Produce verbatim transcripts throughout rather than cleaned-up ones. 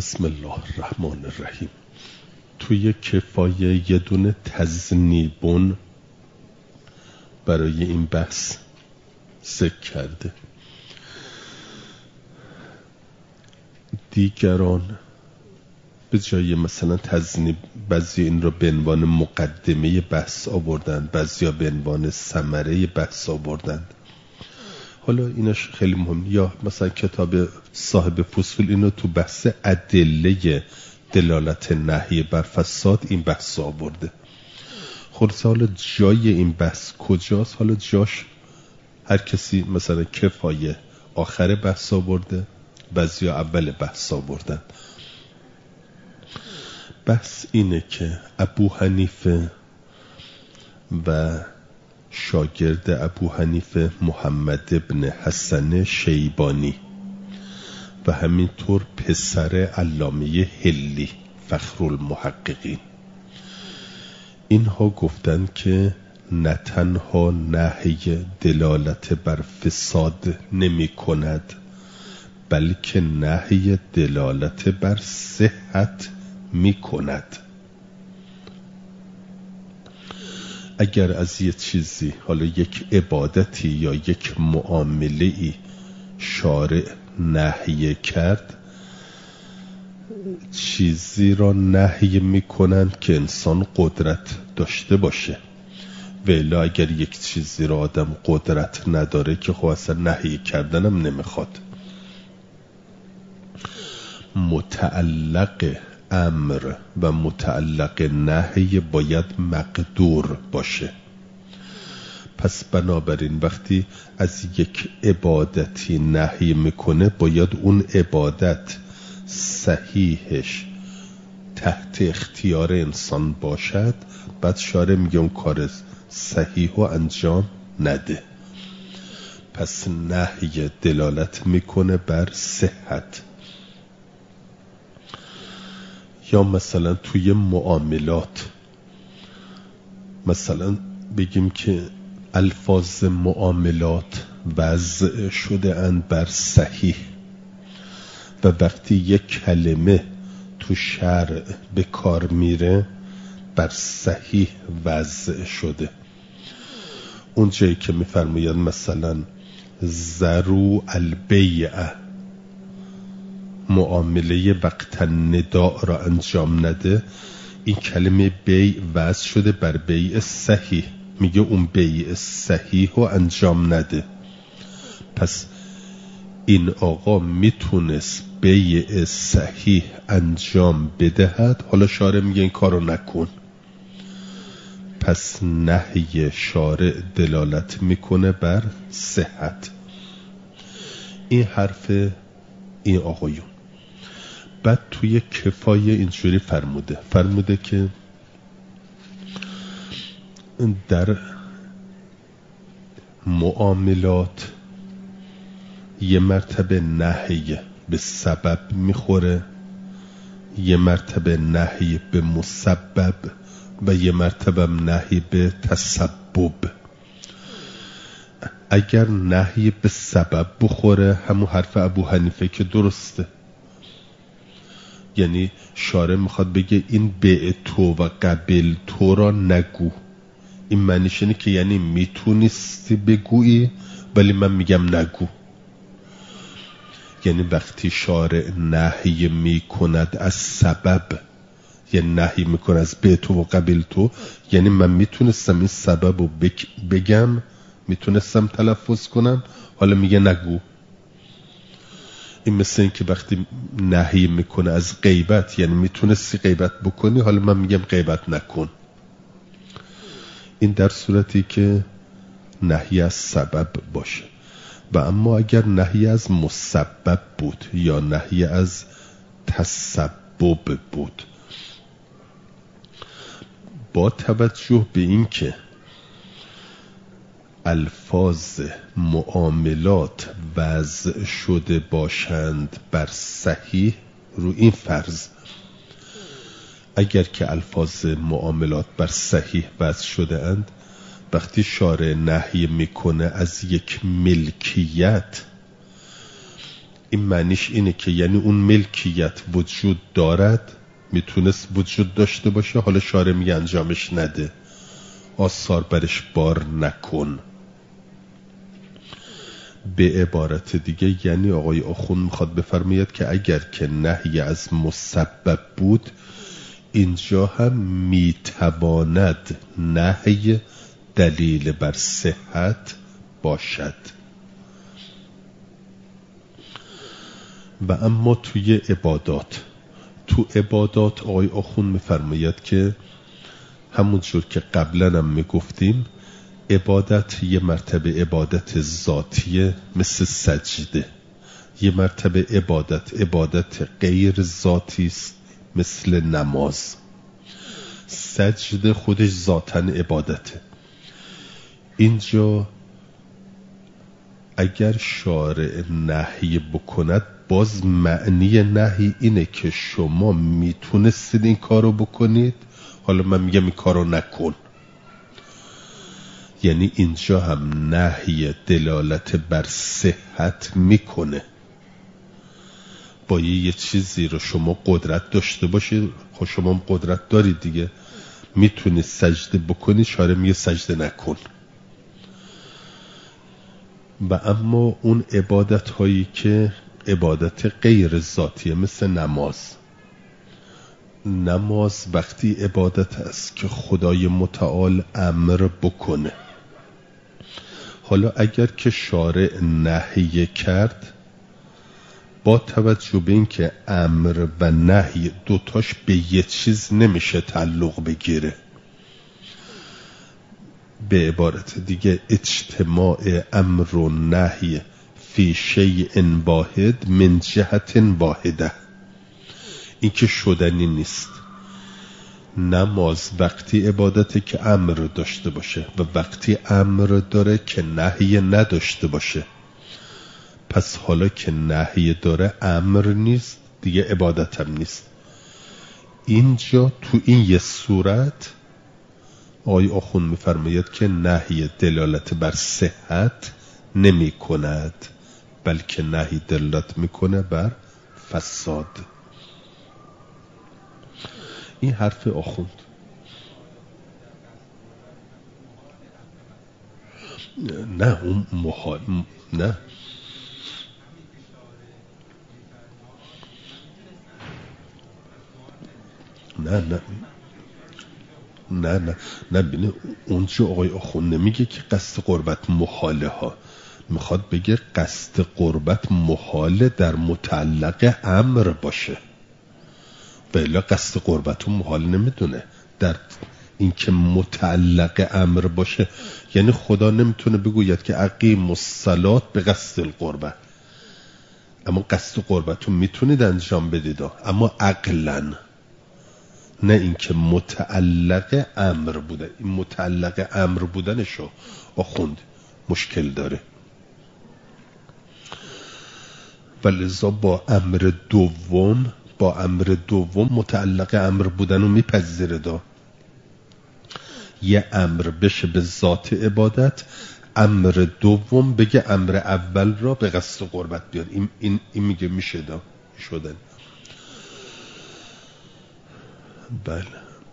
بسم الله الرحمن الرحیم. توی کفایه یه دونه تذنیبون برای این بحث ذکر کرده. دیگران به جای مثلا تذنیب بعضی این رو به عنوان مقدمه بحث آوردن، بعضی به عنوان ثمره بحث آوردن. حالا اینش خیلی مهم. یا مثلا کتاب صاحب فصول اینو تو بحث ادله دلالت نهی بر فساد این بحث آورده. خلاص حالا جای این بحث کجاست؟ حالا جاش هر کسی مثلا کفایه آخر بحث آورده، بعضی اول بحث آوردن. بحث اینه که ابو حنیفه و شاگرد ابو حنیفه محمد ابن حسن شیبانی و همینطور پسر علامه حلی فخرالمحققین، اینها گفتن که نه تنها نهی دلالت بر فساد نمی کند، بلکه نهی دلالت بر صحت می کند. اگر از یه چیزی، حالا یک عبادتی یا یک معامله‌ای شارع نهی کرد، چیزی را نهی میکنن که انسان قدرت داشته باشه. ولی اگر یک چیزی را آدم قدرت نداره که خب اصلا نهی کردنم نمیخواد. متعلق امر و متعلق نهی باید مقدور باشه. پس بنابراین وقتی از یک عبادتی نهی میکنه باید اون عبادت صحیحش تحت اختیار انسان باشد. بعد شارع میگه اون کار صحیح و انجام نده. پس نهی دلالت میکنه بر صحت. یا مثلا توی معاملات، مثلا بگیم که الفاظ معاملات وضع شده اند بر صحیح و وقتی یک کلمه تو شرع به کار میره بر صحیح وضع شده. اون جایی که میفرماید مثلا ذرو البیع، معامله وقت نداء را انجام نده، این کلمه بیع وضع شده بر بیع صحیح. میگه اون بیع صحیح رو انجام نده. پس این آقا میتونست بیع صحیح انجام بدهد، حالا شارع میگه این کارو نکن. پس نهی شارع دلالت میکنه بر صحت. این حرف این آقایون. بعد توی کفایه اینجوری فرموده فرموده که در معاملات یه مرتبه نهی به سبب میخوره، یه مرتبه نهی به مسبب و یه مرتبه نهی به تسبب. اگر نهی به سبب بخوره همون حرف ابو حنیفه که درسته، یعنی شارع میخواد بگه این بیع تو و قبل تو را نگو. این معنیش اینه که یعنی میتونستی بگویی ولی من میگم نگو. یعنی وقتی شارع نهی میکند از سبب، یعنی نهی میکند از بیع تو و قبل تو، یعنی من میتونستم این سبب رو بگم، میتونستم تلفظ کنم، حالا میگه نگو. این مثل این که وقتی نهی میکنه از غیبت، یعنی میتونستی غیبت بکنی، حالا من میگم غیبت نکن. این در صورتی که نهی از سبب باشه. و اما اگر نهی از مسبب بود یا نهی از تسبب بود، با توجه به این که الفاظ معاملات وضع شده باشند بر صحیح، رو این فرض اگر که الفاظ معاملات بر صحیح وضع شده اند، وقتی شارع نهی میکنه از یک ملکیت این معنیش اینه که یعنی اون ملکیت وجود دارد، میتونست وجود داشته باشه، حالا شارع میگه انجامش نده، آثار برش بار نکن. به عبارت دیگه یعنی آقای آخوند میخواد بفرماید که اگر که نهی از مسبب بود، اینجا هم میتواند نهی دلیل بر صحت باشد. و اما توی عبادات تو عبادات آقای آخوند میفرماید که همونجور که قبلا هم میگفتیم، عبادت یه مرتبه عبادت ذاتیه مثل سجده، یه مرتبه عبادت عبادت غیر ذاتی است مثل نماز. سجده خودش ذاتاً عبادته. اینجا اگر شارع نهی بکند، باز معنی نهی اینه که شما میتونستید این کارو بکنید، حالا من میگم این کارو نکن. یعنی اینجا هم نهی دلالت بر صحت میکنه. با یه چیزی رو شما قدرت داشته باشید، خب شما هم قدرت دارید دیگه، میتونید سجده بکنید، شارع میگه سجده نکن. و اما اون عبادت هایی که عبادت غیر ذاتیه مثل نماز، نماز وقتی عبادت است که خدای متعال امر بکنه. حالا اگر که شارع نهی کرد، با توجه به این که امر و نهی دوتاش به یه چیز نمیشه تعلق بگیره، به عبارت دیگه اجتماع امر و نهی فی شیء واحد من جهت واحده، این که شدنی نیست. نماز وقتی عبادته که امر داشته باشه و وقتی امر داره که نهی نداشته باشه. پس حالا که نهی داره امر نیست دیگه، عبادت هم نیست. اینجا تو این یه صورت آقای آخوند میفرماید که نهی دلالت بر صحت نمی کند، بلکه نهی دلالت میکنه بر فساد. این حرف آخوند. نه اون محال نه نه نه نه نه نه بینه اونجا آقای آخوند نمیگه که قصد قربت محاله ها، میخواد بگه قصد قربت محاله در متعلق امر باشه، بلا قصد قربت محال نمیدونه در این که متعلق امر باشه. یعنی خدا نمیتونه بگوید که اقیم الصلاة به قصد القربه، اما قصد قربتون میتونید انجام بدید، اما عقلاً، نه اینکه متعلق امر بوده. این متعلق امر بودنشو آخوند مشکل داره. ولذا با امر دوم با امر دوم متعلق امر بودنو میپذیره. دا یه امر بشه به ذات عبادت، امر دوم بگه امر اول را به قصد قربت بیار. این, این, این میگه میشه دا شدن. بله.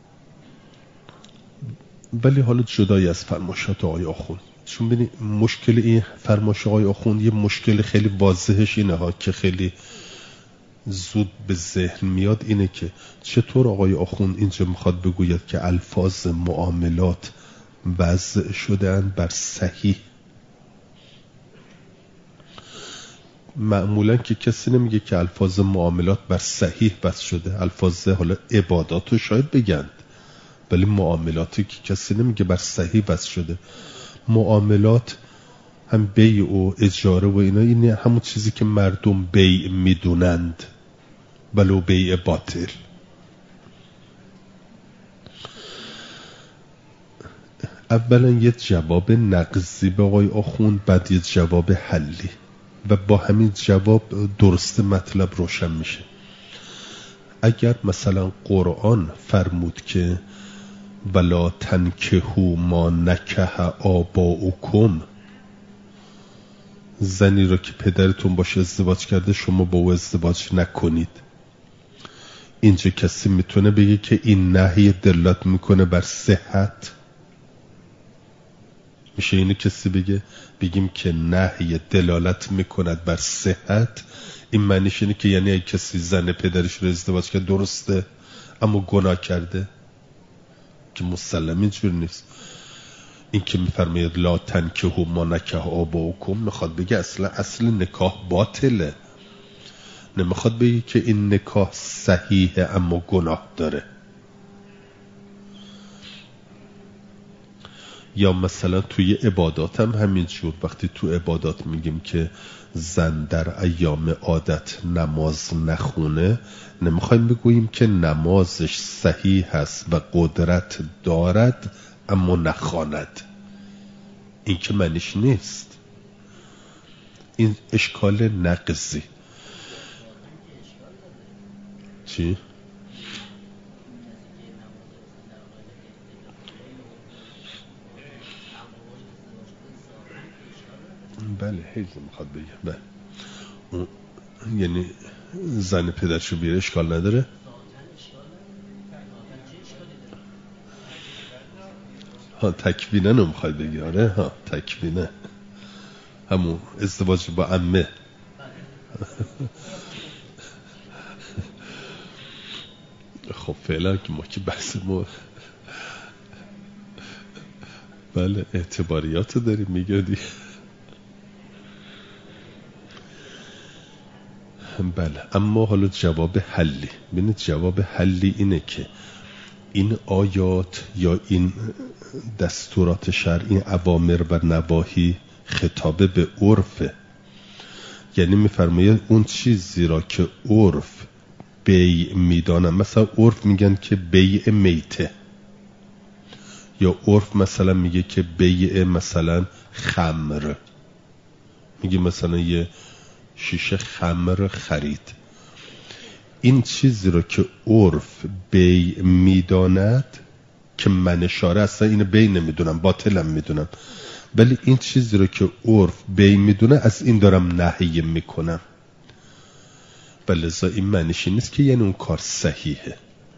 ولی حالا جدای از فرماشات آقای آخوند، چون ببینید مشکل این فرماش آقای آخوند یه مشکل خیلی واضحش اینه ها که خیلی زود به ذهن میاد، اینه که چطور آقای آخوند اینجا میخواد بگوید که الفاظ معاملات وضع شده‌اند بر صحیح. معمولا که کسی نمیگه که الفاظ معاملات بر صحیح بس شده، الفاظ حالا عبادات رو شاید بگند، ولی معاملاتی که کسی نمیگه بر صحیح بس شده. معاملات هم بیع و اجاره و اینا، این همون چیزی که مردم بیع میدونند ولو بیع باطل. اولا یه جواب نقضی به آقای آخوند، بعد یه جواب حلی، و با همین جواب درست مطلب روشن میشه. اگر مثلا قرآن فرمود که ولا تنکحوا ما نکح آباؤکم، زنی را که پدرتون باشه ازدواج کرده شما با او ازدواج نکنید. اینجا کسی میتونه بگه که این نهی دلالت میکنه بر صحت؟ میشه اینو کسی بگه؟ بگیم که نهی دلالت میکند بر صحت، این معنیش اینه که یعنی اگه کسی زن پدرش رو ازدواج کرد درسته اما گناه کرده؟ که مسلم اینجور نیست. این که میفرماید لا تنکحوا ما نکح آباؤکم میخواد بگه اصلا اصل نکاح باطله، نمیخواد بگه که این نکاح صحیحه اما گناه داره. یا مثلا توی عبادات هم همینجور، وقتی تو عبادات میگیم که زن در ایام عادت نماز نخونه، نمیخوایم بگوییم که نمازش صحیح هست و قدرت دارد اما نخواند. این که معنیش نیست، این اشکال نقضی. چی؟ بله هیچ میخواد بگه بله اون یعنی زن پدرشو بیاره اشکال نداره. ها تکوینه نو میخواد بگه. آره ها تکوینه همون ازدواج با عمه. خب فعلا که ما که بحث ما بله اعتباریاتو داریم میگه دیگه. بله اما حالا جواب حلی، ببینید جواب حلی اینه که این آیات یا این دستورات شرعی، این اوامر و نواهی خطاب به عرفه. یعنی میفرماید اون چیزی را که عرف بیع میدانن، مثلا عرف میگن که بیع میته، یا عرف مثلا میگه که بیع مثلا خمر، میگه مثلا یه شیشه خمر خرید. این چیزی رو که عرف بیع میداند که من اشاره اصلا اینو بیع نمیدونم، باطلم میدونم، ولی این چیزی رو که عرف بیع میدونه از این دارم نهی میکنم، ولذا این معنیش نیست که یعنی اون کار صحیحه.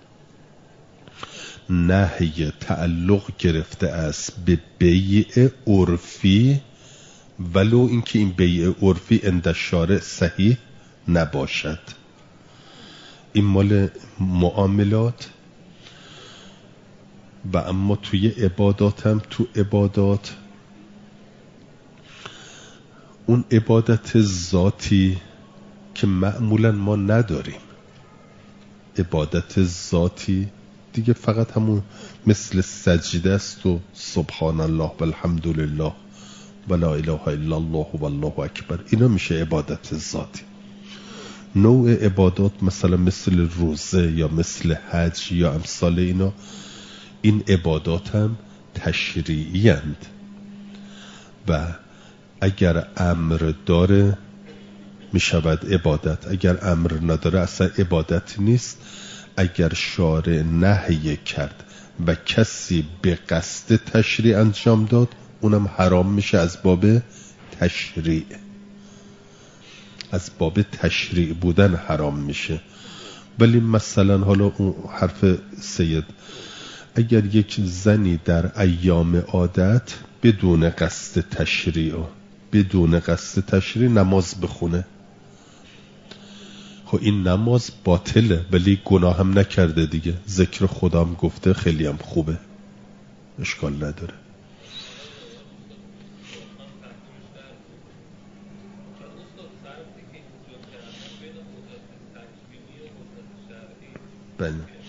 نهی تعلق گرفته است به بیع عرفی، ولو اینکه این بیع عرفی عند الشارع صحیح نباشد. این مال معاملات. و اما توی عبادات هم، تو عبادات اون عبادت ذاتی که معمولا ما نداریم، عبادت ذاتی دیگه فقط همون مثل سجده است و سبحان الله و الحمد لله و لا اله الا الله و الله اکبر، اینا میشه عبادت ذاتی. نوع عبادات مثلا مثل روزه یا مثل حج یا امثال اینا، این عبادات هم تشریعی اند و اگر امر داره میشود عبادت، اگر امر نداره اصلا عبادت نیست. اگر شارع نهی کرد و کسی به قصد تشریع انجام داد، اونم حرام میشه از باب تشریع، از باب تشریع بودن حرام میشه. ولی مثلا حالا اون حرف سید، اگر یک زنی در ایام عادت بدون قصد تشریع بدون قصد تشریع نماز بخونه، خب این نماز باطله ولی گناه هم نکرده دیگه، ذکر خدا هم گفته، خیلی هم خوبه، اشکال نداره. بله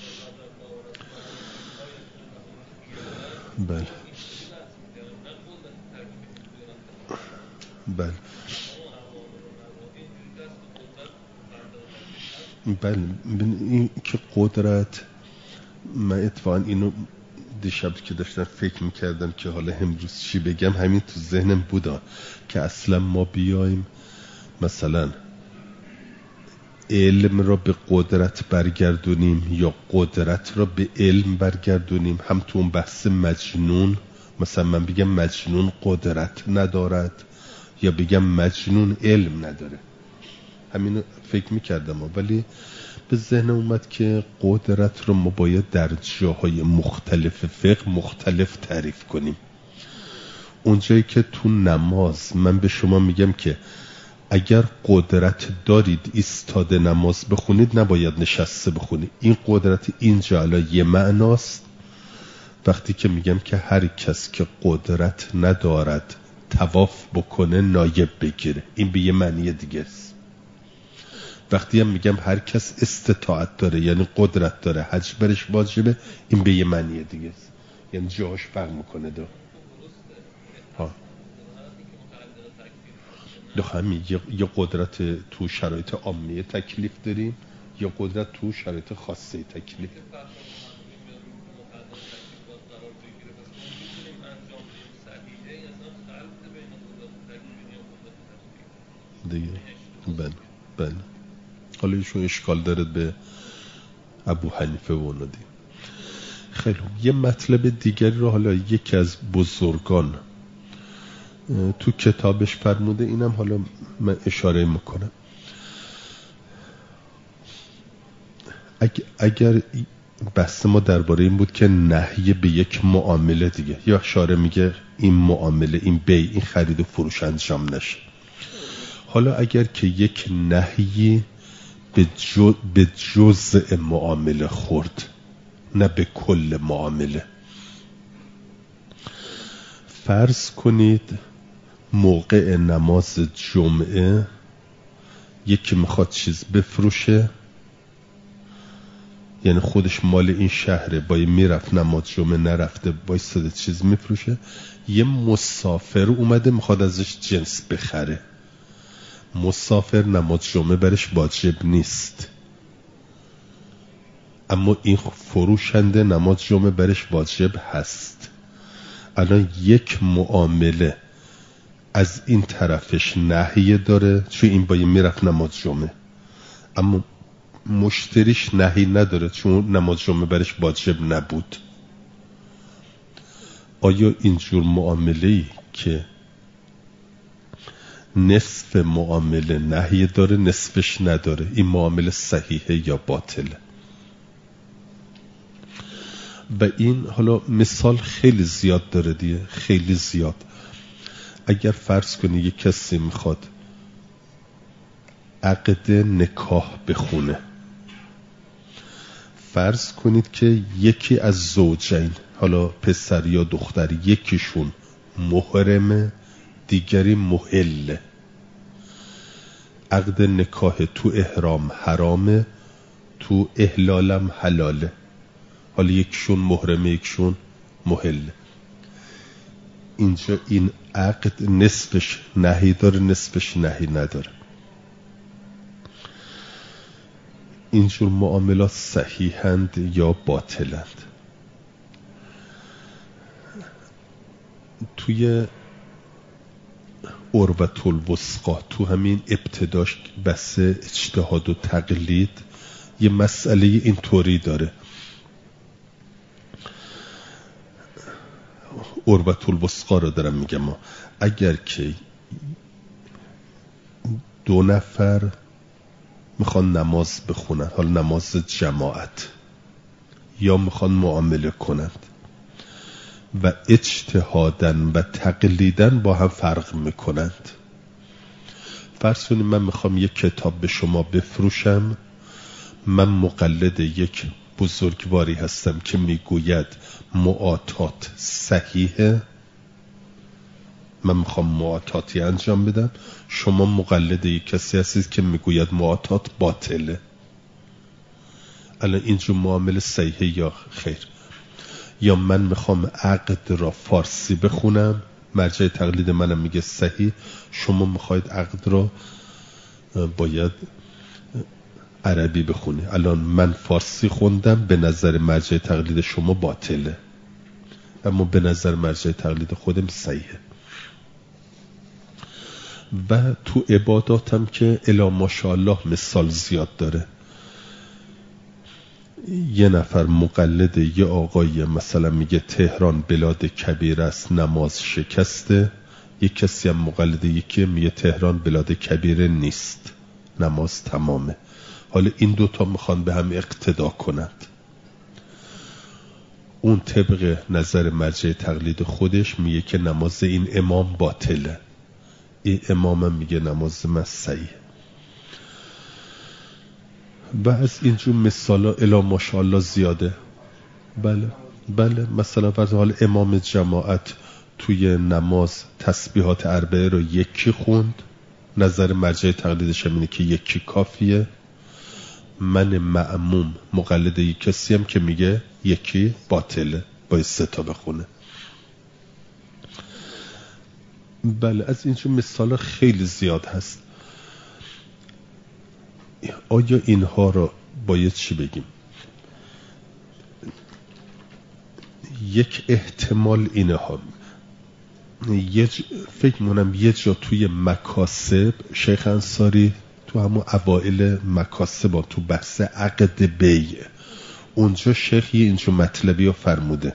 بله بله بله این که قدرت، من اتفاقا اینو دیشب که داشتم فکر میکردم که حالا امروز چی بگم، همین تو ذهنم بودا که اصلا ما بیایم مثلا علم را به قدرت برگردونیم یا قدرت را به علم برگردونیم. هم تو اون بحث مجنون، مثلا من بگم مجنون قدرت ندارد، یا بگم مجنون علم نداره. همینو فکر میکردم ولی به ذهن اومد که قدرت رو ما باید در جاهای مختلف فقه مختلف تعریف کنیم. اونجایی که تو نماز من به شما میگم که اگر قدرت دارید ایستاده نماز بخونید نباید نشسته بخونید، این قدرت اینجا الان یه معناست. وقتی که میگم که هر کس که قدرت ندارد طواف بکنه نایب بگیره، این به یه معنی دیگه است. وقتی هم میگم هر کس استطاعت داره یعنی قدرت داره حج برش واجبه، این به یه معنی دیگه است، یعنی جاهاش فرق میکنه. دو ها دو همین یا قدرت تو شرایط عامیه تکلیف داریم یا قدرت تو شرایط خاصه تکلیف. دیگه بله بله. حالا ایشون اشکال دارد به ابو حنیفه و اونا دی. خیلی یه مطلب دیگری رو حالا یکی از بزرگان تو کتابش فرموده، اینم حالا من اشاره میکنم. اگر بحث ما درباره این بود که نهی به یک معامله دیگه، یا اشاره میگه این معامله این بی این خرید و فروش انجام نشه. حالا اگر که یک نهی به, جو به جزء معامله خورد نه به کل معامله، فرض کنید موقع نماز جمعه یکی میخواد چیز بفروشه، یعنی خودش مال این شهره، باید میرفت نماز جمعه نرفته بایستاده چیز میفروشه، یه مسافر اومده میخواد ازش جنس بخره. مسافر نماز جمعه برش واجب نیست، اما این فروشنده نماز جمعه برش واجب هست. الان یک معامله از این طرفش نهی داره چون این باید میرفت نماز جمعه، اما مشتریش نهی نداره چون نماز جمعه برش واجب نبود. آیا اینجور معامله‌ای که نصف معامله نهی داره نصفش نداره، این معامله صحیحه یا باطله؟ و این حالا مثال خیلی زیاد داره دیگه، خیلی زیاد. اگر فرض کنی یک کسی میخواد عقد نکاح بخونه، فرض کنید که یکی از زوجین، حالا پسر یا دختر، یکیشون محرمه دیگری محله. عقد نکاح تو احرام حرامه، تو احلالم حلاله. حالا یکیشون محرمه یکیشون محله. اینجا این عقد نصفش نهی داره نصفش نهی نداره. اینجور معاملات صحیحند یا باطلند؟ توی عروة الوثقی تو همین ابتداش بحث اجتهاد و تقلید یه مسئله اینطوری داره. عروة الوثقی رو دارم میگم، اگر که دو نفر میخوان نماز بخونن، حالا نماز جماعت، یا میخوان معامله کنند و اجتهادن و تقلیدن با هم فرق میکنند. فرض کنید من میخوام یک کتاب به شما بفروشم، من مقلد یک بزرگواری هستم که میگوید معاطات صحیحه، من میخوام معاطاتی انجام بدم، شما مقلد یک کسی هستید که میگوید معاطات باطله. الان اینجور معامله صحیحه یا خیر؟ یا من میخوام عقد را فارسی بخونم، مرجع تقلید منم میگه صحیح، شما میخواید عقد را باید عربی بخونی. الان من فارسی خوندم، به نظر مرجع تقلید شما باطله، اما به نظر مرجع تقلید خودم صحیحه. و تو عباداتم که الا ماشاءالله مثال زیاد داره. یه نفر مقلد یه آقایی مثلا میگه تهران بلاد کبیر است، نماز شکسته، یک کسی هم مقلد یکی میگه تهران بلاد کبیره نیست، نماز تمامه. حالا این دوتا میخوان به هم اقتدا کنند. اون طبق نظر مرجع تقلید خودش میگه که نماز این امام باطله، این امام میگه نماز من صحیحه. و از اینجور مثالا الا ماشاءالله زیاده. بله بله، مثلا فرض حال امام جماعت توی نماز تسبیحات اربعه رو یکی خوند، نظر مرجع تقلیدش هم اینه که یکی کافیه. من مأموم مقلد یک کسی هم که میگه یکی باطله، باید سه تا بخونه. بله از اینجور مثالا خیلی زیاد هست. آیا اینها رو باید چی بگیم؟ یک احتمال اینه ها، یه ج... فکر مونم یه جا توی مکاسب شیخ انصاری تو همون اوائل مکاسبا تو بحث عقد بیع، اونجا شیخ یه اینجا مطلبی رو فرموده،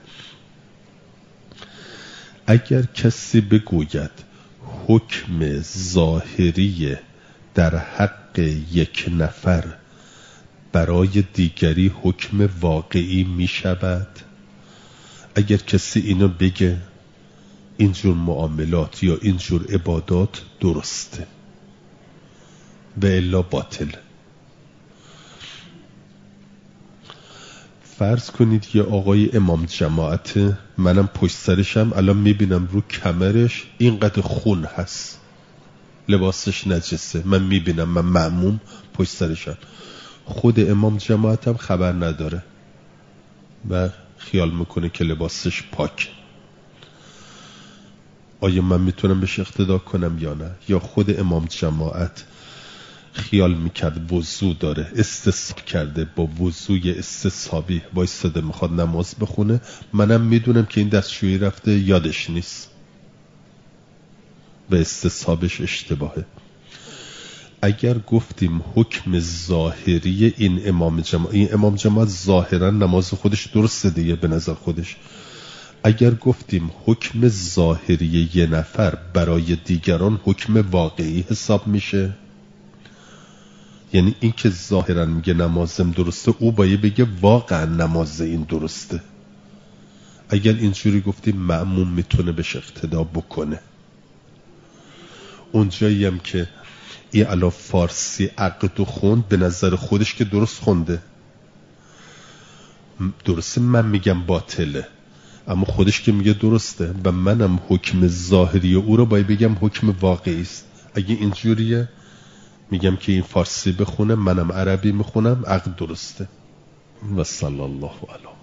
اگر کسی بگوید حکم ظاهری در حق یک نفر برای دیگری حکم واقعی می شود، اگر کسی اینو بگه اینجور معاملات یا اینجور عبادات درسته و الا باطل. فرض کنید یه آقای امام جماعت، منم پشت سرشم، الان میبینم رو کمرش اینقدر خون هست، لباسش نجسه، من میبینم، من مأموم پشت سرشم، خود امام جماعتم خبر نداره و خیال میکنه که لباسش پاک. آیا من میتونم بهش اقتدا کنم یا نه؟ یا خود امام جماعت خیال میکرد وضو داره، استصحاب کرده، با وضوی استصحابی وایستاده میخواد نماز بخونه، منم میدونم که این دستشویی رفته یادش نیست و استصحابش اشتباهه. اگر گفتیم حکم ظاهری این امام جماعت، این امام جماعت ظاهرا نماز خودش درسته دیگه به نظر خودش، اگر گفتیم حکم ظاهری یه نفر برای دیگران حکم واقعی حساب میشه، یعنی این که ظاهرا میگه نمازم درسته، او باید بگه واقعا نماز این درسته. اگر اینجوری گفتیم مأموم میتونه بهش اقتدا بکنه. اونجایی هم که این علا فارسی عقد و خوند، به نظر خودش که درست خونده، درسته من میگم باطله اما خودش که میگه درسته و منم حکم ظاهری او رو باید بگم حکم واقعی است. اگه اینجوریه میگم که این فارسی بخونه، منم عربی میخونم، عقد درسته. و صلی الله علیه